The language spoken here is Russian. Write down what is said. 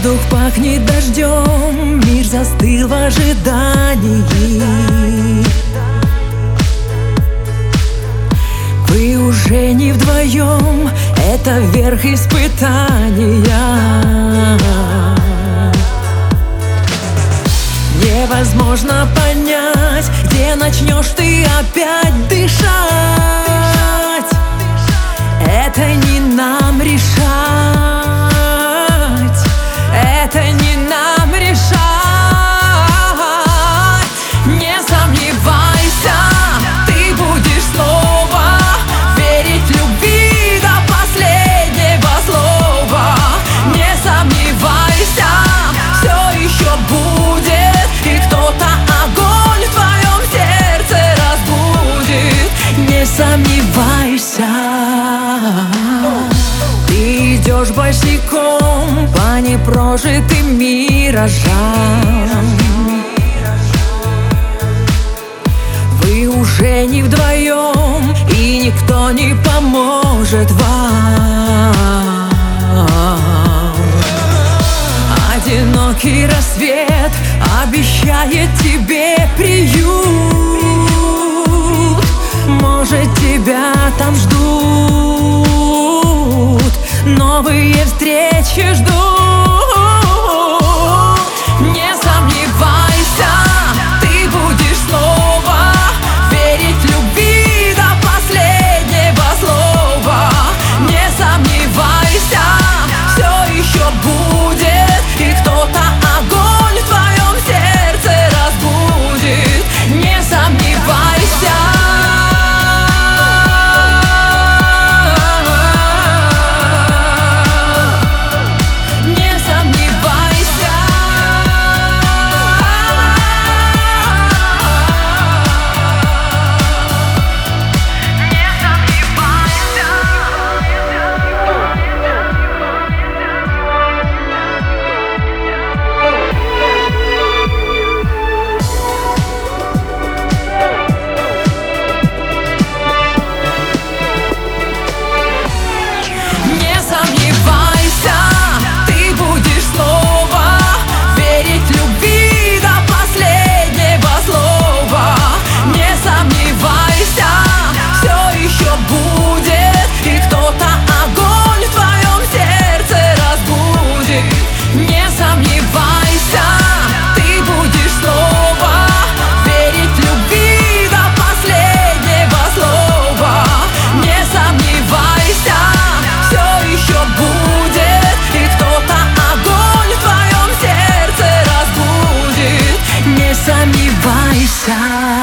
Воздух пахнет дождем, мир застыл в ожидании. Вы уже не вдвоем, это верх испытания. Невозможно понять, где начнешь ты опять дышать. Это не нам решать, это не нам решать. Не сомневайся, ты будешь снова верить любви до последнего слова. Не сомневайся, все еще будет, и кто-то огонь в твоем сердце разбудит. Не сомневайся. Ты идешь босиком по непрожитым миражам. Вы уже не вдвоем, и никто не поможет вам. Одинокий рассвет обещает тебе приют. Может, тебя там ждут, новые встречи ждут. Не сомневайся, ты будешь снова верить любви до последнего слова. Не сомневайся, все еще будет, и кто-то огонь в твоем сердце разбудит. Не сомневайся. Сомневайся.